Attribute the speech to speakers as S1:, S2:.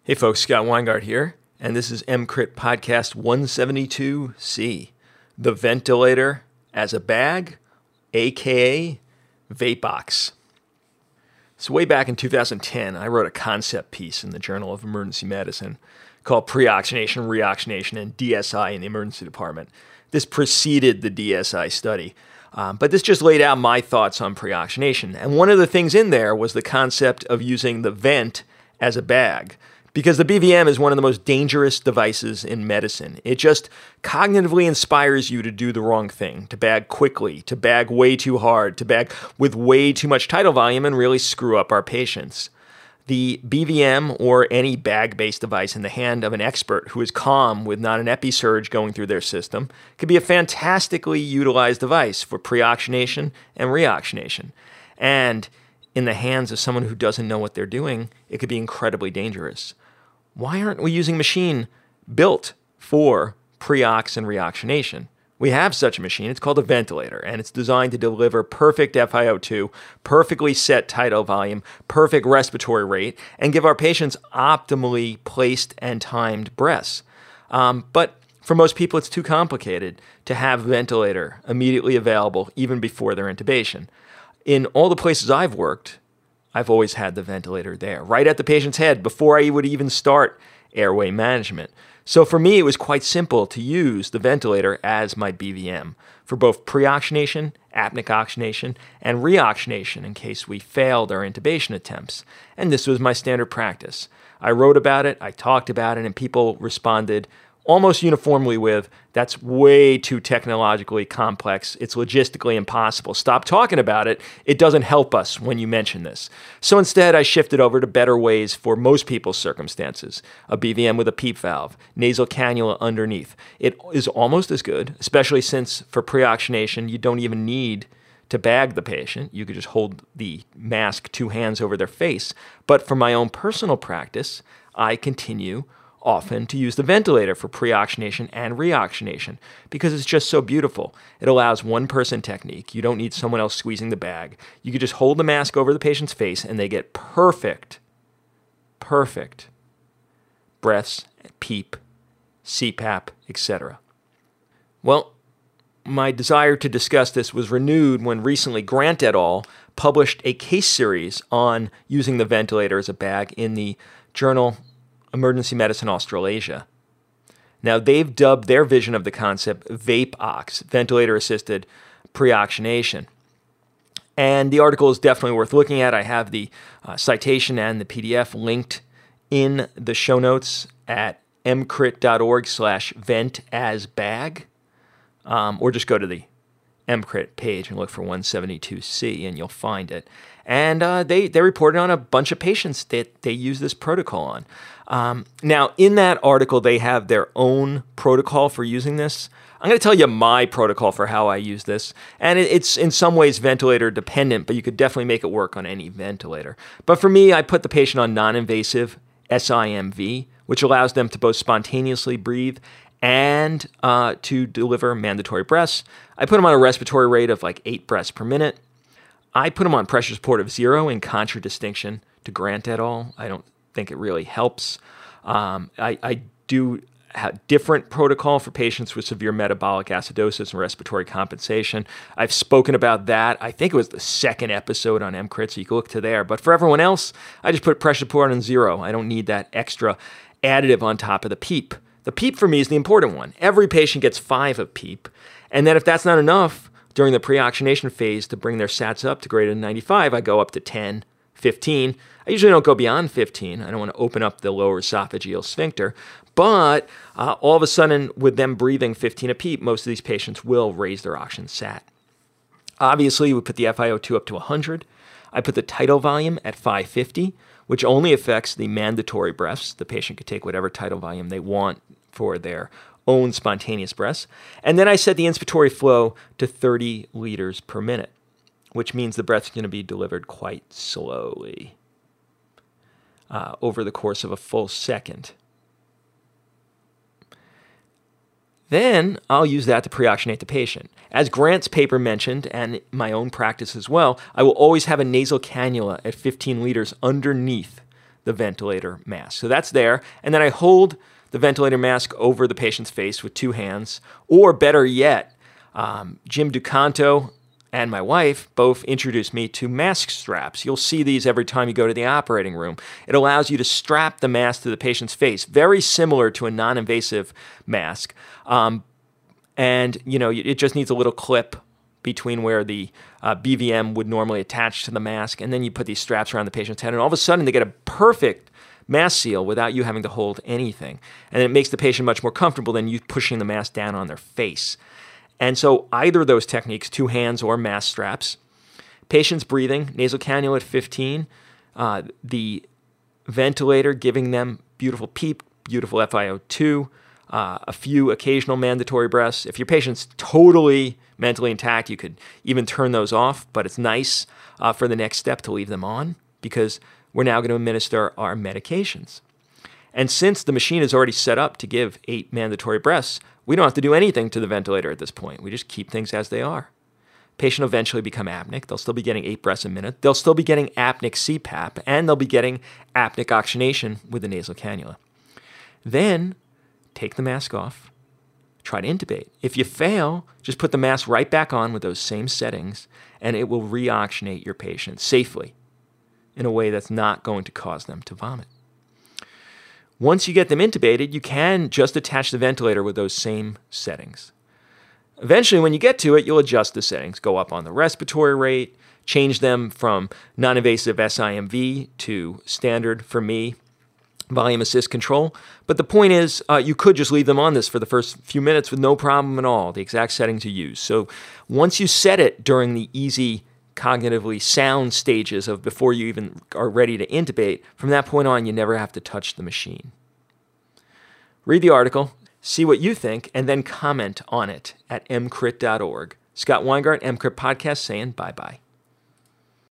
S1: Hey folks, Scott Weingart here, and this is EMCrit Podcast 172C, the ventilator as a bag, aka Vapebox. So way back in 2010, I wrote a concept piece in the Journal of Emergency Medicine called Pre-Oxygenation, Reoxygenation, and DSI in the Emergency Department. This preceded the DSI study, but this just laid out my thoughts on pre-oxygenation. And one of the things in there was the concept of using the vent as a bag. Because the BVM is one of the most dangerous devices in medicine. It just cognitively inspires you to do the wrong thing, to bag quickly, to bag way too hard, to bag with way too much tidal volume and really screw up our patients. The BVM, or any bag-based device in the hand of an expert who is calm with not an episurge going through their system, could be a fantastically utilized device for pre-oxygenation and reoxygenation. And in the hands of someone who doesn't know what they're doing, it could be incredibly dangerous. Why aren't we using a machine built for pre-ox and reoxygenation? We have such a machine. It's called a ventilator, and it's designed to deliver perfect FiO2, perfectly set tidal volume, perfect respiratory rate, and give our patients optimally placed and timed breaths. But for most people, it's too complicated to have a ventilator immediately available even before their intubation. In all the places I've worked, I've always had the ventilator there, right at the patient's head, before I would even start airway management. So for me, it was quite simple to use the ventilator as my BVM for both pre-oxygenation, apneic oxygenation, and reoxygenation in case we failed our intubation attempts. And this was my standard practice. I wrote about it, I talked about it, and people responded almost uniformly with, "That's way too technologically complex. It's logistically impossible. Stop talking about it. It doesn't help us when you mention this." So instead, I shifted over to better ways for most people's circumstances. A BVM with a PEEP valve, nasal cannula underneath. It is almost as good, especially since for pre-oxygenation, you don't even need to bag the patient. You could just hold the mask 2 hands over their face. But for my own personal practice, I continue often to use the ventilator for pre-oxygenation and reoxygenation because it's just so beautiful. It allows one-person technique. You don't need someone else squeezing the bag. You can just hold the mask over the patient's face and they get perfect breaths, PEEP, CPAP, etc. Well, my desire to discuss this was renewed when recently Grant et al. Published a case series on using the ventilator as a bag in the journal Emergency Medicine Australasia. Now, they've dubbed their vision of the concept Vapebox, ventilator-assisted pre-oxygenation. And the article is definitely worth looking at. I have the citation and the PDF linked in the show notes at emcrit.org/ventasbag, or just go to the EMCrit page and look for 172C, and you'll find it. And they reported on a bunch of patients that they use this protocol on. Now, in that article, they have their own protocol for using this. I'm going to tell you my protocol for how I use this. And it's in some ways ventilator dependent, but you could definitely make it work on any ventilator. But for me, I put the patient on non-invasive SIMV, which allows them to both spontaneously breathe and to deliver mandatory breaths. I put them on a respiratory rate of like 8 breaths per minute. I put them on pressure support of 0 in contradistinction to Grant et al. I don't think it really helps. I do have different protocol for patients with severe metabolic acidosis and respiratory compensation. I've spoken about that. I think it was the second episode on EMCrit, so you can look to there. But for everyone else, I just put pressure support on 0. I don't need that extra additive on top of the PEEP. The PEEP for me is the important one. Every patient gets 5 of PEEP. And then if that's not enough, during the pre-oxygenation phase to bring their SATs up to greater than 95, I go up to 10, 15. I usually don't go beyond 15. I don't want to open up the lower esophageal sphincter. But all of a sudden, with them breathing 15 a PEEP, most of these patients will raise their oxygen SAT. Obviously, we put the FiO2 up to 100. I put the tidal volume at 550, which only affects the mandatory breaths. The patient could take whatever tidal volume they want for their own spontaneous breaths. And then I set the inspiratory flow to 30 liters per minute, which means the breath is going to be delivered quite slowly over the course of a full second. Then I'll use that to pre-oxygenate the patient. As Grant's paper mentioned, and my own practice as well, I will always have a nasal cannula at 15 liters underneath the ventilator mask. So that's there. And then I hold the ventilator mask over the patient's face with two hands. Or better yet, Jim Ducanto and my wife both introduced me to mask straps. You'll see these every time you go to the operating room. It allows you to strap the mask to the patient's face, very similar to a non-invasive mask. And, it just needs a little clip between where the BVM would normally attach to the mask, and then you put these straps around the patient's head, and all of a sudden they get a perfect mask seal without you having to hold anything. And it makes the patient much more comfortable than you pushing the mask down on their face. And so either of those techniques, two hands or mask straps, patients breathing, nasal cannula at 15, the ventilator giving them beautiful PEEP, beautiful FiO2, a few occasional mandatory breaths. If your patient's totally mentally intact, you could even turn those off, but it's nice for the next step to leave them on because we're now going to administer our medications. And since the machine is already set up to give 8 mandatory breaths, we don't have to do anything to the ventilator at this point. We just keep things as they are. Patient will eventually become apneic. They'll still be getting 8 breaths a minute. They'll still be getting apneic CPAP, and they'll be getting apneic oxygenation with the nasal cannula. Then take the mask off, try to intubate. If you fail, just put the mask right back on with those same settings, and it will reoxygenate your patient safely in a way that's not going to cause them to vomit. Once you get them intubated, you can just attach the ventilator with those same settings. Eventually, when you get to it, you'll adjust the settings, go up on the respiratory rate, change them from non-invasive SIMV to standard, for me, volume assist control. But the point is, you could just leave them on this for the first few minutes with no problem at all, the exact setting to use. So once you set it during the easy, cognitively sound stages of before you even are ready to intubate, from that point on, you never have to touch the machine. Read the article, see what you think, and then comment on it at mcrit.org. Scott Weingart, MCRIT Podcast, saying bye-bye.